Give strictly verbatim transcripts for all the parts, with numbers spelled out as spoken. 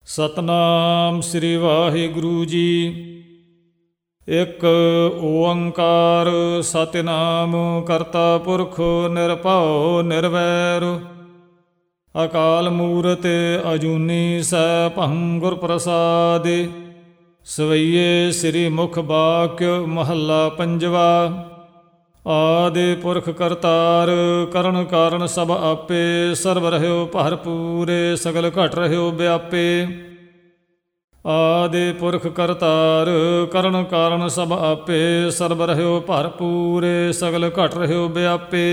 ਸਤਨਾਮ ਸ੍ਰੀ ਵਾਹਿਗੁਰੂ ਜੀ। ਇੱਕ ਓੰਕਾਰ ਸਤਿਨਾਮ ਕਰਤਾ ਪੁਰਖ ਨਿਰਭਉ ਨਿਰਵੈਰ। ਅਕਾਲ ਮੂਰਤਿ ਅਜੂਨੀ ਸੈਭੰ ਗੁਰ ਪ੍ਰਸਾਦਿ। ਸਵਈਏ ਸ੍ਰੀ ਮੁਖ ਵਾਕਿ ਮਹੱਲਾ ਪੰਜਵਾ। ਆਦਿ ਪੁਰਖ ਕਰਤਾਰ ਕਰਨ ਕਾਰਨ ਸਭ ਆਪੇ। ਸਰਬ ਰਹਿਓ ਭਰਪੂਰੇ ਸਗਲ ਘਟ ਰਹਿਓ ਵਿਆਪੇ। ਆਦਿ ਪੁਰਖ ਕਰਤਾਰ ਕਰਨ ਕਾਰਨ ਸਭ ਆਪੇ। ਸਰਬ ਰਹਿਓ ਭਰਪੂਰੇ ਸਗਲ ਘਟ ਰਹਿਓ ਵਿਆਪੇ।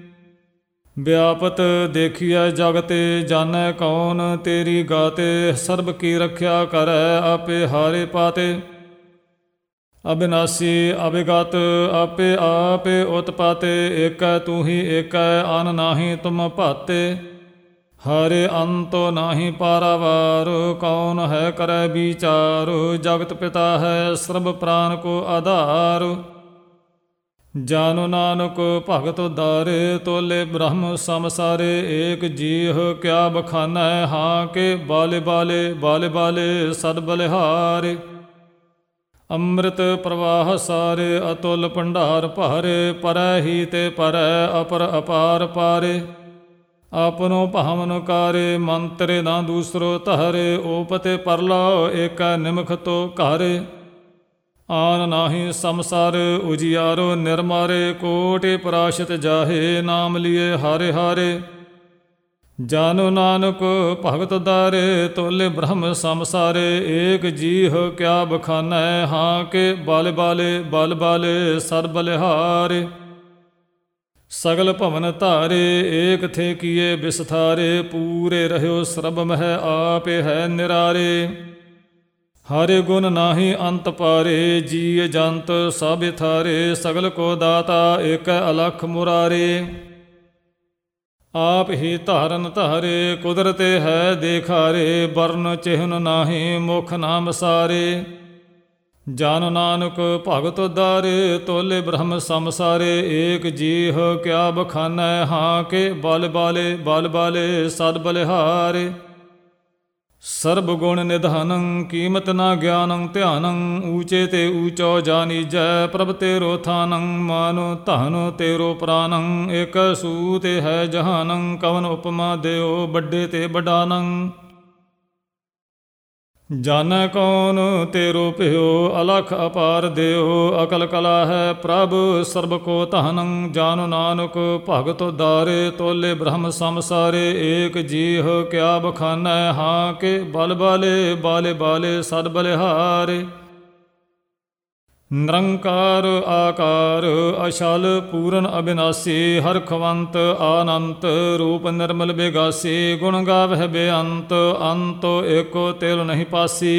ਵਿਆਪਤ ਦੇਖੀਐ ਜਗਤੇ ਜਾਣੈ ਕੌਣ। ਤੇਰੀ ਗਾਤੇ ਸਰਬ ਕੀ ਰਖਿਆ ਕਰੈ ਆਪੇ ਹਾਰੇ ਪਾਤੇ। ਅਬਿਨਾਸੀ ਅਬਿਗਤ ਆਪੇ ਆਪੇ ਉਤਪਾਤੇ। ਏਕੈ ਤੂੰ ਹੀ ਏਕੈ ਅਨ ਨਾਹੀ ਤੁਮ ਭਾਤੇ। ਹਰਿ ਅੰਤੋ ਨਾਹੀ ਪਾਰਾਵਾਰ ਕੌਣ ਹੈ ਕਰੈ ਵਿਚਾਰ। ਜਗਤ ਪਿਤਾ ਹੈ ਸਰਬ ਪ੍ਰਾਨ ਕੋ ਆਧਾਰ। ਜਾਨੁ ਨਾਨਕ ਭਗਤ ਉਦਾਰੇ ਤੋਲੇ ਬ੍ਰਹਮ ਸਮਸਾਰੇ। ਏਕ ਜੀਹ ਕਿਆ ਬਖਾਨੈ ਹਾਂ ਕੇ ਬਾਲੇ ਬਾਲੇ ਬਾਲੇ ਬਾਲੇ ਸਦ ਬਲਿਹਾਰੇ। ਅੰਮ੍ਰਿਤ ਪ੍ਰਵਾਹ ਸਾਰੇ ਅਤੁਲ ਭੰਡਾਰ ਭਾਰੇ। ਪਰੈ ਹੀ ਤੇ ਪਰੈ ਅਪਰ ਅਪਾਰ ਪਾਰੇ। ਆਪਨੋ ਭਾਵਨ ਕਾਰੇ ਮੰਤਰੇ ਨਾ ਦੂਸਰੋ ਧਾਰੇ। ਓਪਤੇ ਪਰਲਾਉ ਏਕੈ ਨਿਮਖ ਤੋ ਘਾਰੇ। ਆਨ ਨਾਹੀ ਸੰਸਾਰ ਉਜਿਆਰੋ ਨਿਰਮਾਰੇ। ਕੋਟਿ ਪ੍ਰਾਸ਼ਿਤ ਜਾਹੇ ਨਾਮ ਲਿਏ ਹਾਰੇ ਹਾਰੇ। ਜਾਨੁ ਨਾਨਕ ਭਗਤ ਉਦਾਰੇ ਤੋਲੇ ਬ੍ਰਹਮ ਸਮਸਾਰੇ। ਏਕ ਜੀਹ ਕਿਆ ਬਖਾਨੈ ਹਾਂ ਕੇ ਬਾਲੇ ਬਾਲੇ ਬਲ ਬਾਲੇ ਸਦ ਬਲਿਹਾਰੇ। ਸਗਲ ਭਵਨ ਧਾਰੇ ਏਕ ਥੇ ਕੀਏ ਬਿਸਥਾਰੇ। ਪੂਰੇ ਰਹਿਓ ਸਰਬ ਮਹਿ ਆਪੇ ਹੈ ਨਿਰਾਰੇ। ਹਰਿ ਗੁਣ ਨਾਹੀ ਅੰਤ ਪਾਰੇ। ਜੀਅ ਜੰਤ ਸਭ ਥਾਰੇ। ਸਗਲ ਕੋ ਦਾਤਾ ਏਕੈ ਅਲਖ ਮੁਰਾਰੇ। ਆਪ ਹੀ ਧਾਰਨ ਧਾਰੇ ਕੁਦਰਤੇ ਹੈ ਦੇਖਾਰੇ। ਬਰਨ ਚਿਹਨ ਨਾਹੀ ਮੁਖ ਨਾਮ ਸਾਰੇ। ਜਨ ਨਾਨਕ ਭਗਤ ਉਦਾਰੇ ਤੋਲੇ ਬ੍ਰਹਮ ਸਮਸਾਰੇ। ਏਕ ਜੀਹ ਕਿਆ ਬਖਾਨੈ ਹਾਂ ਕੇ ਬਲ ਬਾਲੇ ਬਲ ਬਾਲੇ ਸਦ ਬਲਿਹਾਰੇ। ਸਰਬ ਗੁਣ ਨਿਧਾਨੰ ਕੀਮਤ ਨਾ ਗਿਆਨੰ ਧਿਆਨੰ। ਊਚੇ ਤੇ ਊਚੋ ਜਾਨੀਜੈ ਪ੍ਰਭ ਤੇਰੋ ਥਾਨੰ। ਮਾਨੋ ਧਨ ਤੇਰੋ ਪ੍ਰਾਨੰ ਏਕ ਸੂਤੇ ਹੈ ਜਹਾਨੰ। ਕਵਨ ਉਪਮਾ ਦਿਓ ਵੱਡੇ ਤੇ ਵਡਾਨੰ। ਜਾਣੈ ਕੌਣ ਤੇਰੋ ਭਿਓ ਅਲਖ ਅਪਾਰ ਦਿਓ। ਅਕਲ ਕਲਾ ਹੈ ਪ੍ਰਭ ਸਰਬ ਕੋ ਧਾਨੰ। ਜਾਨੁ ਨਾਨਕ ਭਗਤ ਉਦਾਰੇ ਤੋਲੇ ਬ੍ਰਹਮ ਸਮਸਾਰੇ। ਏਕ ਜੀਹ ਕਿਆ ਬਖਾਨੈ ਹਾਂ ਕੇ ਬਲ ਬਾਲੇ ਬਾਲੇ ਬਾਲੇ ਸਦ ਬਲਿਹਾਰੇ। ਨਿਰੰਕਾਰ ਆਕਾਰ ਅਛਲ ਪੂਰਨ ਅਬਿਨਾਸੀ। ਹਰਖਵੰਤ ਆਨੰਤ ਰੂਪ ਨਿਰਮਲ ਬੇਗਾਸੀ। ਗੁਣ ਗਾਵਹਿ ਬੇਅੰਤ ਅੰਤੋ ਏਕੋ ਤਿਲ ਨਹੀਂ ਪਾਸੀ।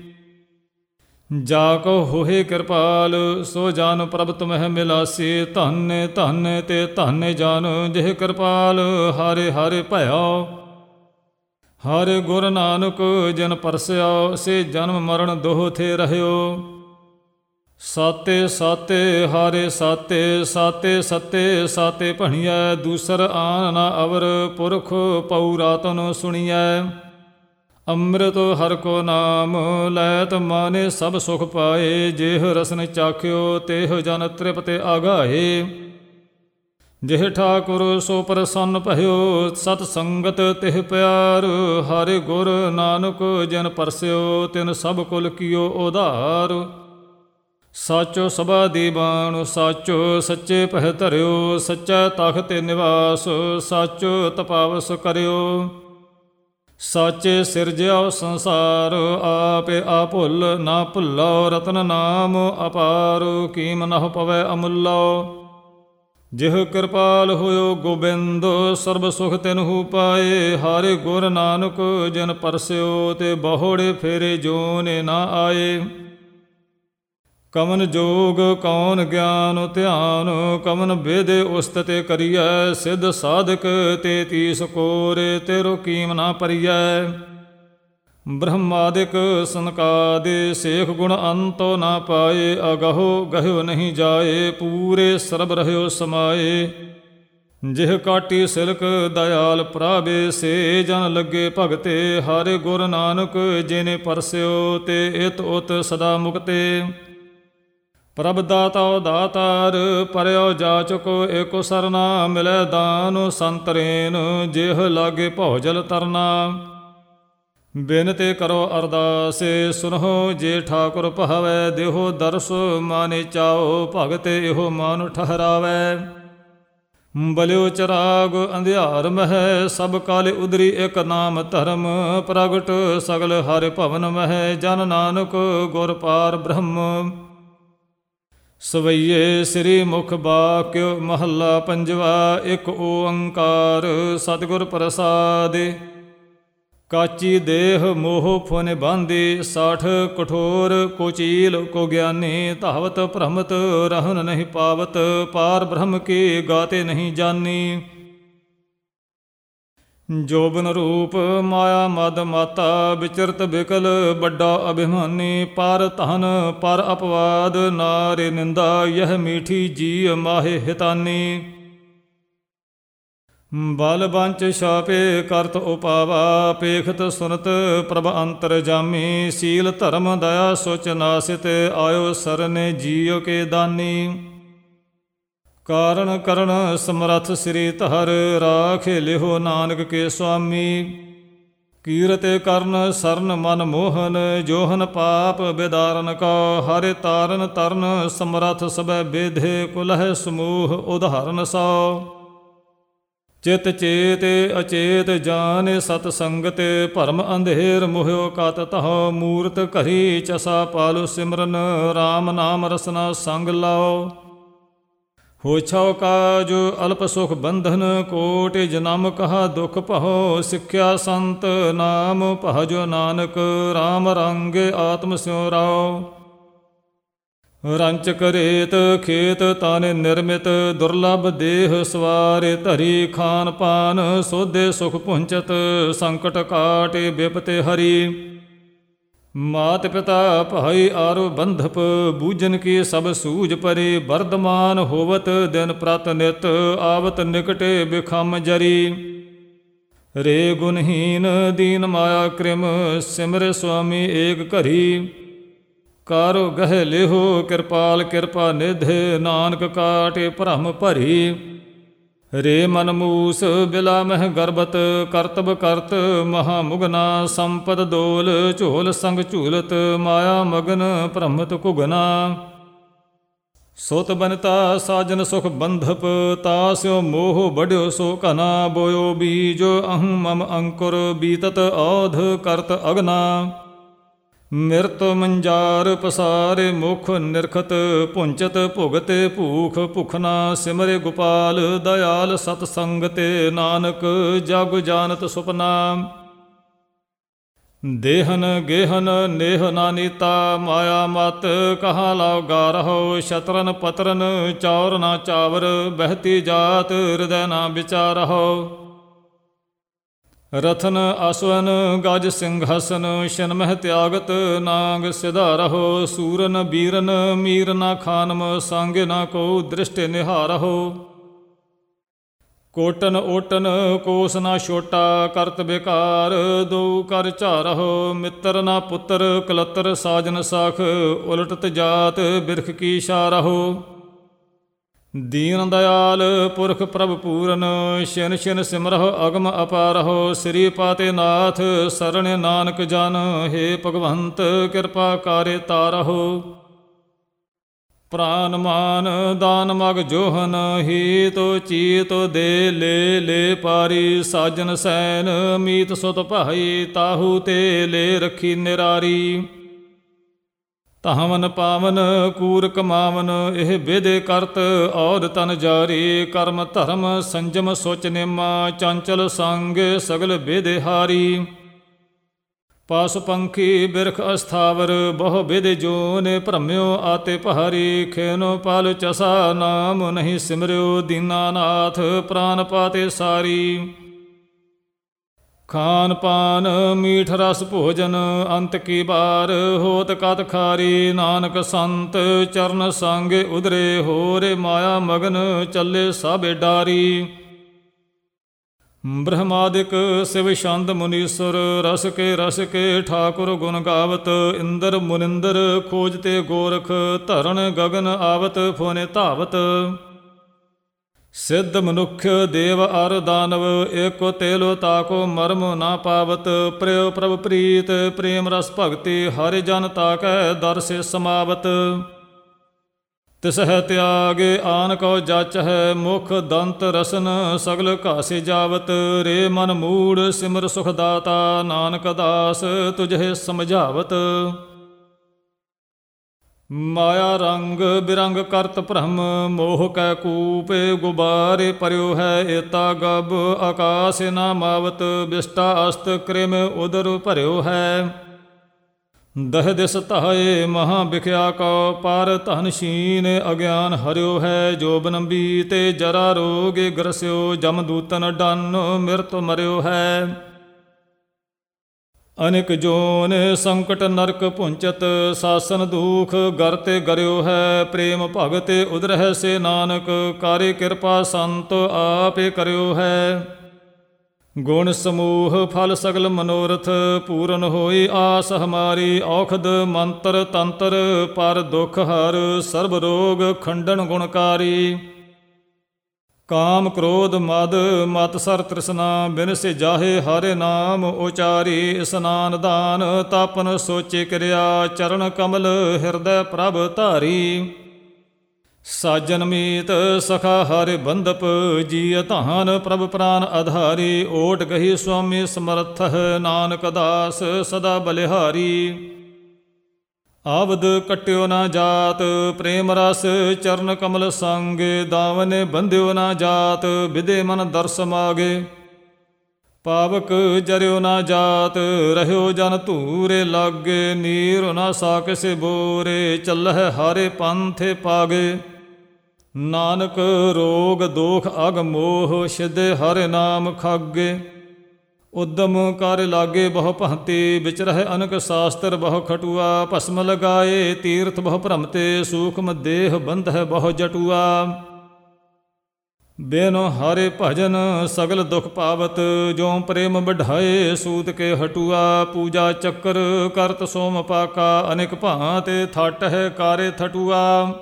ਜਾ ਕੋ ਹੋਏ ਕਿਰਪਾਲ ਸੋ ਜਾਨ ਪ੍ਰਭ ਤੁਮਹਿ ਮਿਲਾਸੀ। ਧੰਨ ਧੰਨ ਤੇ ਧੰਨ ਜਨ ਜਿਹ ਕਿਰਪਾਲ ਹਾਰੇ ਹਾਰੇ ਭਇਓ। ਹਰਿ ਗੁਰ ਨਾਨਕ ਜਿਨ ਪਰਸਿਓ ਸੇ ਜਨਮ ਮਰਨ ਦੋਹ ਥੇ ਰਹਿਓ। ਸਾਤੇ ਸਾਤੇ ਹਾਰੇ ਸਾਤੇ ਸਾਤੇ ਸੱਤੇ ਸਾਤੇ ਭਣੀਐ। ਦੂਸਰ ਆਨ ਨਾ ਅਵਰ ਪੁਰਖ ਪਉ ਰਾਤਨ ਸੁਣੀਐ। ਅੰਮ੍ਰਿਤ ਹਰਿ ਕੋ ਨਾਮ ਲੈਤ ਮਾਨੇ ਸਭ ਸੁਖ ਪਾਏ। ਜਿਹ ਰਸਨ ਚਾਖਿਓ ਤਿਹ ਜਨ ਤ੍ਰਿਪਤਿ ਆਗਾਏ। ਜਿਹ ਠਾਕੁਰ ਸੋ ਪ੍ਰਸੰਨ ਭਇਓ ਸਤ ਸੰਗਤ ਤਿਹ ਪਿਆਰ। ਹਰਿ ਗੁਰ ਨਾਨਕ ਜਿਨ ਪਰਸਿਓ ਤਿਨ ਸਭ ਕੁਲ ਕੀਓ ਉਧਾਰ। ਸਾਚੋ ਸਭਾ ਦੀ ਬਾਣ ਸਾਚੋ ਸੱਚੇ ਪਹਿ ਧਰਿਓ। ਸੱਚਾ ਤਖਤਿ ਨਿਵਾਸ ਸਾਚੋ ਤਪਾਵਸ ਕਰਿਓ। ਸਾਚੇ ਸਿਰਜਿਓ ਸੰਸਾਰ ਆਪੇ ਆ ਭੁੱਲ ਨਾ ਭੁੱਲੋ। ਰਤਨ ਨਾਮ ਅਪਾਰ ਕੀਮ ਨਹੁ ਪਵੈ ਅਮੁੱਲੋ। ਜਿਹ ਕਿਰਪਾਲ ਹੋਇਓ ਗੋਬਿੰਦ ਸਰਬ ਸੁਖ ਤਿਨਹੂ ਪਾਏ। ਹਰਿ ਗੁਰ ਨਾਨਕ ਜਿਨ ਪਰਸਿਓ ਤੇ ਬਹੁੜੇ ਫੇਰੇ ਜੋਨੇ ਨਾ ਆਏ। ਕਵਨ ਜੋਗ ਕੌਣ ਗਿਆਨ ਧਿਆਨ ਕਵਨ ਬੇਦੇ ਉਸਤਤਿ ਕਰੀਐ। ਸਿੱਧ ਸਾਧਕ ਤੇ ਤੀਸ ਕੋਰੇ ਤੇਰੋ ਕੀਮ ਨਾ ਪਰੀਐ। ਬ੍ਰਹਮਾਦਿਕ ਸੰਕਾਦੇ ਸੇਖ ਗੁਣ ਅੰਤੋ ਨਾ ਪਾਏ। ਅਗਹੋ ਗਹਿਓ ਨਹੀਂ ਜਾਏ ਪੂਰੇ ਸਰਬ ਰਹਿਓ ਸਮਾਏ। ਜਿਹ ਕਾਟੀ ਸਿਲਕ ਦਇਆਲ ਪ੍ਰਾਬੇ, ਸੇ ਜਨ ਲੱਗੇ ਭਗਤੇ। ਹਰਿ ਗੁਰ ਨਾਨਕ ਜਿਨੇ ਪਰਸਿਓ, ਤੇ ਇਤ ਉਤ ਸਦਾ ਮੁਕਤੇ। ਪ੍ਰਭ ਦਾਤਾ ਦਾਤਾਰ, ਪਰਿਓ ਜਾਚਕੋ ਏਕੋ ਸਰਨਾ। ਮਿਲੈ ਦਾਨ ਸੰਤਰੇਨ, ਜਿਹ ਲਾਗੇ ਭੌਜਲ ਤਰਨਾ। ਬਿਨਤੇ ਕਰੋ ਅਰਦਾਸੇ, ਸੁਨਹੁ ਜੇ ਠਾਕੁਰ ਭਾਵੈ। ਦੇਹੋ ਦਰਸ ਮਾਨੇ ਚਾਓ, ਭਗਤ ਇਹੋ ਮਨ ਠਹਰਾਵੈ। ਬਲਿਓ ਚਰਾਗ ਅੰਧਿਆਰ ਮਹਿ, ਸਭ ਕਾਲੇ ਉਦਰੀ ਇਕ ਨਾਮ ਧਰਮ। ਪ੍ਰਗਟ ਸਗਲ ਹਰਿ ਭਵਨ ਮਹਿ, ਜਨ ਨਾਨਕ ਗੁਰ ਪਾਰ ਬ੍ਰਹਮ। ਸਵਈਏ ਸ੍ਰੀ ਮੁਖ ਬਾਕਿ ਮਹੱਲਾ ਪੰਜਵਾ। ਇਕ ਓੰਕਾਰ ਸਤਿਗੁਰ ਪ੍ਰਸਾਦਿ। ਕਾਚੀ ਦੇਹ ਮੋਹ ਫੁਨ ਬਾਂਧੀ, ਸਾਠ ਕਠੋਰ ਕੋਚੀਲ ਕੋ ਗਿਆਨੀ। ਧਾਵਤ ਭ੍ਰਮਤ ਰਹਿਨ ਨਹੀਂ ਪਾਵਤ, ਪਾਰ ਬ੍ਰਹਮ ਕੀ ਗਾਤੇ ਨਹੀਂ ਜਾਨੀ। ਜੋਬਨ ਰੂਪ ਮਾਇਆ ਮਦ ਮਾਤਾ, ਵਿਚਰਤ ਬਿਕਲ ਵੱਡਾ ਅਭਿਮਾਨੀ। ਪਰ ਧਨ ਪਰ ਅਪਵਾਦ, ਨਾਰੇ ਨਿੰਦਾ ਯਹ ਮੀਠੀ ਜੀ ਮਾਹੇ ਹਿਤਾਨੀ। ਬਲ ਬੰਚ ਛਾਪੇ ਕਰਤ ਉਪਾਵਾ, ਪੇਖਤ ਸੁਨਤ ਪ੍ਰਭ ਅੰਤਰ ਜਾਮੀ। ਸੀਲ ਧਰਮ ਦਇਆ ਸੁਚ ਨਾਸਿਤ, ਆਇਓ ਸਰਨੇ ਜੀਉ ਕੇ ਦਾਨੀ। ਕਾਰਨ ਕਰਨ ਸਮਰੱਥ ਸ੍ਰੀ ਧਰ, ਰਾਖੇ ਲਿਹੋ ਨਾਨਕ ਕੇ ਸੁਆਮੀ। ਕੀਰਤੇ ਕਰਨ ਸਰਨ ਮਨ ਮੋਹਨ, ਜੋਹਨ ਪਾਪ ਬਿਦਾਰਨ ਕਾ। ਹਰਿ ਤਾਰਨ ਤਰਨ ਸਮਰੱਥ ਸਭੈ ਬੇਧੇ, ਕੁਲਹਿ ਸਮੂਹ ਉਦਾਹਰਨ ਸੋ। ਚਿਤ ਚੇਤ ਅਚੇਤ ਜਾਨ ਸਤ ਸੰਗਤ, ਭਰਮ ਅੰਧੇਰ ਮੋਹਿਓ ਕਤ ਤਹੁ। ਮੂਰਤ ਘਰੀ ਚਸਾ ਪਾਲੋ ਸਿਮਰਨ, ਰਾਮ ਨਾਮ ਰਸਨਾ ਸੰਗ ਲਾਓ। ਹੋਛਾਉ ਕਾਜ ਅਲਪ ਸੁਖ ਬੰਧਨ, ਕੋਟ ਜਨਮ ਕਹਾ ਦੁਖ ਭਉ। ਸਿੱਖਿਆ ਸੰਤ ਨਾਮ ਭਜੋ ਨਾਨਕ, ਰਾਮ ਰੰਗ ਆਤਮ ਸਿਉ ਰਾਓ। ਰੰਚ ਕਰੇਤ ਖੇਤ ਤਾਨੇ ਨਿਰਮਿਤ, ਦੁਰਲਭ ਦੇਹ ਸਵਾਰੇ ਧਰੀ। ਖਾਨ ਪਾਨ ਸੋਧੇ ਸੁਖ ਪੁੰਚਤ, ਸੰਕਟ ਕਾਟੇ ਬਿਪਤੇ ਹਰੀ। ਮਾਤ ਪਿਤਾ ਭਾਈ ਆਰੋ ਬੰਧਪ, ਬੂਝਨ ਕੀ ਸਭ ਸੂਝ ਪਰੇ। ਵਰਦਮਾਨ ਹੋਵਤ ਦਿਨ ਪ੍ਰਤ ਨਿਤ, ਆਵਤ ਨਿਕਟੇ ਬਿਖਮ ਜਰੀ। ਰੇ ਗੁਣਹੀਨ ਦੀਨ ਮਾਇਆ ਕ੍ਰਿਮ, ਸਿਮਰ ਸੁਆਮੀ ਏਕ ਘਰੀ। ਕਾਰੋ ਗਹਿ ਲਿਹੋ ਕਿਰਪਾਲ ਕਿਰਪਾ ਨਿਧਿ, ਨਾਨਕ ਕਾਟੇ ਭਰਮ ਭਰੀ। ਰੇ ਮਨ ਮੂਸ ਬਿਲਾ ਮਹਿ ਗਰਬਤ, ਕਰਤਬ ਕਰਤ ਮਹਾ ਮੁਗਨਾ। ਸੰਪਦ ਦੋਲ ਝੋਲ ਸੰਗ ਝੂਲਤ, ਮਾਇਆ ਮਗਨ ਭ੍ਰਮਤ ਕੁਗਨਾ। ਸੁਤ ਬਨਤਾ ਸਾਜਨ ਸੁਖ ਬੰਧਪ, ਤਾਸਿਓ ਮੋਹ ਬੜਿਓ ਸੋ ਘਨਾ। ਬੋਇਓ ਬੀਜ ਅਹੰ ਮਮ ਅੰਕੁਰ, ਬੀਤਤ ਔਧ ਕਰਤ ਅਗਨਾ। ਮਿਰਤ ਮੰਜਾਰ ਪਸਾਰੇ ਮੁਖ ਨਿਰਖਤ, ਪੁੰਚਤ ਭੁਗਤੇ ਭੂਖ ਭੁਖਨਾ। ਸਿਮਰੇ ਗੋਪਾਲ ਦਇਆਲ ਸਤ ਸੰਗਤੇ, ਨਾਨਕ ਜਗ ਜਾਨਤ ਸੁਪਨਾ। ਦੇਹਨ ਗੇਹਨ ਨੇਹ ਨਾ ਨੀਤਾ, ਮਾਇਆ ਮਤ ਕਹਾਂ ਲਾਉ ਗਾ ਰਹੋ। ਸ਼ਤਰਨ ਪਤਰਨ ਚੌਰ ਨਾ ਚਾਵਰ, ਬਹਿਤੀ ਜਾਤ ਹਿਰਦੈ ਨਾ ਵਿਚਾਰਹੁ। ਰਥਨ ਅਸਵਨ ਗਜ ਸਿੰਘਾਸਨ, ਸ਼ਨਮਹਿ ਤਿਆਗਤ ਨਾਗ ਸਿਧਾਰਹੁ। ਸੂਰਨ ਬੀਰਨ ਮੀਰ ਨਾ ਖਾਨਮ, ਸੰਗ ਨਾ ਕੋ ਦ੍ਰਿਸ਼ਟਿ ਨਿਹਾਰਹੁ। ਕੋਟਨ ਓਟਨ ਕੋਸ ਨਾ ਛੋਟਾ, ਕਰਤ ਬਿਕਾਰ ਦੋ ਕਰ ਝਾਰਹੁ। ਮਿੱਤਰ ਨਾ ਪੁੱਤਰ ਕਲੱਤਰ ਸਾਜਨ ਸਾਖ, ਉਲਟਤ ਜਾਤ ਬਿਰਖ ਕੀ ਸ਼ਾਰਹੁ। ਦੀਨ ਦਇਆਲ ਪੁਰਖ ਪ੍ਰਭ ਪੂਰਨ, ਸ਼ਿਨ ਸ਼ਿਨ ਸਿਮਰਹੁ ਅਗਮ ਅਪਾਰਹੁ। ਸ੍ਰੀ ਪਾਤੇ ਨਾਥ ਸਰਣ ਨਾਨਕ ਜਨ, ਹੇ ਭਗਵੰਤ ਕਿਰਪਾ ਕਾਰੇ ਤਾਰਹੁ। ਪ੍ਰਾਨ ਮਾਨ ਦਾਨ ਮਗ ਜੋਹਨ, ਹੀਤੋ ਚੀਤੋ ਦੇ ਲੈ ਲੈ ਪਾਰੀ। ਸਾਜਨ ਸੈਨ ਮੀਤ ਸੁਤ ਭਾਈ, ਤਾਹੂ ਤੇ ਲੈ ਰੱਖੀ ਨਿਰਾਰੀ। ਧਾਵਨ ਪਾਵਨ ਕੂਰ ਕਮਾਵਨ, ਇਹ ਵਿਧੇ ਕਰਤ ਔਰ ਤਨ ਜਾਰੀ। ਕਰਮ ਧਰਮ ਸੰਜਮ ਸੋਚ ਨਿਮਾ, ਚੰਚਲ ਸੰਗ ਸਗਲ ਵਿਧੇ ਹਾਰੀ। ਪਸ਼ੁ ਪੰਖੀ ਬਿਰਖ ਅਸਥਾਵਰ, ਬਹੁ ਵਿਧ ਜੋਨ ਭ੍ਰਮਿਓ ਆਤੇ ਪਹਾਰੀ। ਖੇਨੋ ਪਲ ਚਸਾ ਨਾਮ ਨਹੀਂ ਸਿਮਰਿਓ, ਦੀਨਾਨਾਥ ਪ੍ਰਾਨ ਪਾਤੇ ਸਾਰੀ। ਖਾਨ ਪਾਨ ਮੀਠ ਰਸ ਭੋਜਨ, ਅੰਤ ਕੀ ਬਾਰ ਹੋਤ ਕਤ ਖਾਰੀ। ਨਾਨਕ ਸੰਤ ਚਰਨ ਸੰਗ ਉਦਰੇ, ਹੋਰੇ ਮਾਇਆ ਮਗਨ ਚੱਲੇ ਸਭ ਡਾਰੀ। ਬ੍ਰਹਮਾਦਿਕ ਸਿਵ ਛੰਦ ਮੁਨੀਸੁਰ ਰਸ ਕੇ ਰਸ ਕੇ ਠਾਕੁਰ ਗੁਣ ਗਾਵਤ। ਇੰਦਰ ਮੁਨਿੰਦਰ ਖੋਜਤੇ ਗੋਰਖ ਧਰਨ ਗਗਨ ਆਵਤ ਫੋਨੇ ਧਾਵਤ। ਸਿੱਧ ਮਨੁੱਖ ਦੇਵ ਅਰ ਦਾਨਵ ਏਕੋ ਤੇਲੋ ਤਾਕੋ ਮਰਮ ਨਾ ਪਾਵਤ। ਪ੍ਰਿਯ ਪ੍ਰਭ ਪ੍ਰੀਤ ਪ੍ਰੇਮ ਰਸ ਭਗਤੀ ਹਰਿ ਜਨ ਤਾਕੈ ਦਰਸਿ ਸਮਾਵਤ। ਤਿਸਹਿ ਤਿਆਗੇ ਆਨ ਕੋ ਜਚ ਹੈ ਮੁਖ ਦੰਤ ਰਸਨ ਸਗਲ ਘਾਸਿ ਜਾਵਤ। ਰੇ ਮਨ ਮੂੜ ਸਿਮਰ ਸੁਖ ਦਾਤਾ ਨਾਨਕ ਦਾਸ ਤੁਝੇ ਸਮਝਾਵਤ। ਮਾਇਆ ਰੰਗ ਬਿਰੰਗ ਕਰਤ ਭ੍ਰਮ ਮੋਹ ਕੈ ਕੂਪੇ ਗੁਬਾਰੇ ਪਰਿਓ ਹੈ। ਏਤਾ ਗਬ ਆਕਾਸ ਨਾ ਮਾਵਤ ਬਿਸ਼ਟਾ ਅਸਤ ਕ੍ਰਿਮ ਉਦਰ ਭਰਿਓ ਹੈ। ਦਹ ਦਿਸ ਧਾਏ ਮਹਾ ਬਿਖਿਆ ਕਉ ਪਰ ਧਨ ਸ਼ੀਨ ਅਗਿਆਨ ਹਰਿਓ ਹੈ। ਜੋਬਨ ਬੀਤੇ ਜਰਾ ਰੋਗ ਗਰਸਿਓ ਜਮ ਦੂਤਨ ਡਨ ਮਿਰਤ ਮਰਿਓ ਹੈ। ਅਨਿਕ ਜੋਨ ਸੰਕਟ ਨਰਕ ਪੁੰਚਤ ਸਾਸਨ ਦੂਖ ਗਰ ਤੇ ਗਰਿਓ ਹੈ। ਪ੍ਰੇਮ ਭਗਤੇ ਉਦਰਹਿ ਸੇ ਨਾਨਕ ਕਾਰੇ ਕਿਰਪਾ ਸੰਤ ਆਪੇ ਕਰਿਓ ਹੈ। ਗੁਣ ਸਮੂਹ ਫਲ ਸਗਲ ਮਨੋਰਥ ਪੂਰਨ ਹੋਈ ਆਸ ਹਮਾਰੀ। ਔਖਦ ਮੰਤਰ ਤੰਤਰ ਪਰ ਦੁਖ ਹਰ ਸਰਬ ਰੋਗ ਖੰਡਨ ਗੁਣਕਾਰੀ। ਕਾਮ ਕ੍ਰੋਧ ਮਦ ਮਤ ਸਰ ਤ੍ਰਿਸ਼ਨਾ ਬਿਨ ਸੇ ਜਾਹੇ ਹਰਿ ਨਾਮ ਉਚਾਰੀ। ਇਸਨਾਨ ਦਾਨ ਤਪਨ ਸੋਚੇ ਕਿਰਿਆ ਚਰਨ ਕਮਲ ਹਿਰਦੈ ਪ੍ਰਭ ਧਾਰੀ। ਸਾਜਨ ਮੀਤ ਸਖਾ ਹਰਿ ਬੰਦਪ ਜੀ ਧਾਨ ਪ੍ਰਭ ਪ੍ਰਾਨ ਆਧਾਰੀ। ਓਟ ਗਹੀ ਸੁਆਮੀ ਸਮਰਥ ਨਾਨਕ ਦਾਸ ਸਦਾ ਬਲਿਹਾਰੀ। ਆਵਦ ਕਟਿਓ ਨਾ ਜਾਤ ਪ੍ਰੇਮ ਰਸ ਚਰਨ ਕਮਲ ਸੰਗੇ। ਦਾਵਨੇ ਬੰਧਿਓ ਨਾ ਜਾਤ ਵਿਦੇ ਮਨ ਦਰਸ ਮਾਗੇ। ਪਾਵਕ ਜਰਿਓ ਨਾ ਜਾਤ ਰਹਿਓ ਜਨ ਧੂਰੇ ਲਾਗੇ। ਨੀਰ ਨਾ ਸਾਕਿਸੇ ਬੋਰੇ ਚੱਲਹਿ ਹਾਰੇ ਪੰਥੇ ਪਾਗੇ। ਨਾਨਕ ਰੋਗ ਦੋਖ ਅਗ ਮੋਹ ਸਿਧੇ ਹਰਿ ਨਾਮ ਖਾਗੇ। ਉਦਮ ਕਰ ਲਾਗੇ ਬਹੁ ਭਾਂਤੀ ਵਿਚਰਹਿ ਅਨਕ ਸ਼ਾਸਤਰ ਬਹੁ ਖਟੂਆ। ਭਸਮ ਲਗਾਏ ਤੀਰਥ ਬਹੁ ਭ੍ਰਮਤੇ ਸੂਖਮ ਦੇਹ ਬੰਧਹਿ ਬਹੁ ਜਟੂਆ। ਬੇਨੋ ਹਰਿ ਭਜਨ ਸਗਲ ਦੁਖ ਪਾਵਤ ਜੋ ਪ੍ਰੇਮ ਵਢਾਏ ਸੂਤ ਕੇ ਹਟੂਆ। ਪੂਜਾ ਚੱਕਰ ਕਰਤ ਸੋਮ ਪਾਕਾ ਅਨੇਕ ਭਾਂਤੇ ਥਟ ਹੈ ਕਾਰੇ ਥਟੂਆ।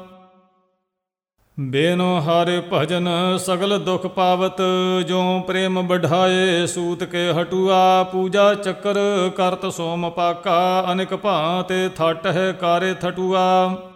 ਬੇਨੋ ਹਰਿ ਭਜਨ ਸਗਲ ਦੁਖ ਪਾਵਤ ਜੋ ਪ੍ਰੇਮ ਵਢਾਏ ਸੂਤ ਕੇ ਹਟੂਆ। ਪੂਜਾ ਚੱਕਰ ਕਰਤ ਸੋਮ ਪਾਕਾ ਅਨੇਕ ਭਾਂਤੇ ਥਟ ਹੈ ਕਾਰੇ ਥਟੂਆ।